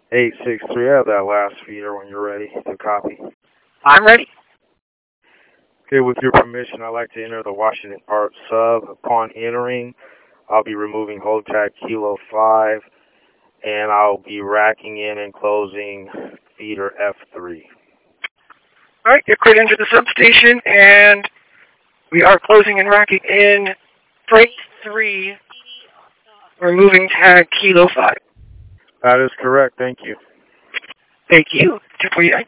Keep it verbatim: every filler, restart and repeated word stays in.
eight six three, I have that last feeder when you're ready to copy. I'm ready. Okay, with your permission, I'd like to enter the Washington Park sub. Upon entering, I'll be removing hold tag Kilo five, and I'll be racking in and closing feeder F three. All right, you're cleared into the substation, and we are closing and racking in freight three, removing tag Kilo five. That is correct. Thank you. Thank you. two forty-nine.